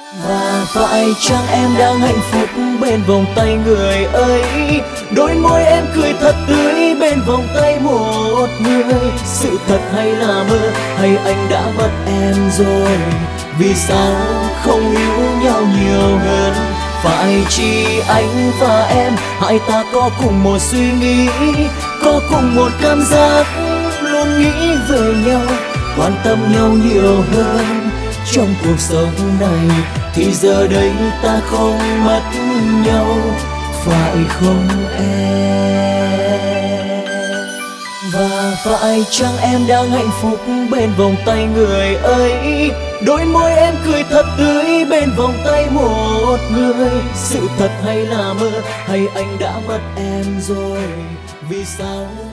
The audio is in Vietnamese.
Và phải chăng em đang hạnh phúc bên vòng tay người ấy? Đôi môi em cười thật tươi bên vòng tay một người. Sự thật hay là mơ, hay anh đã mất em rồi? Vì sao không yêu nhau nhiều hơn? Phải chỉ anh và em, hai ta có cùng một suy nghĩ, có cùng một cảm giác, luôn nghĩ về nhau, quan tâm nhau nhiều hơn. Trong cuộc sống này thì giờ đây ta không mất nhau, phải không em? Và phải chăng em đang hạnh phúc bên vòng tay người ấy? Đôi môi em cười thật tươi bên vòng tay một người. Sự thật hay là mơ, hay anh đã mất em rồi? Vì sao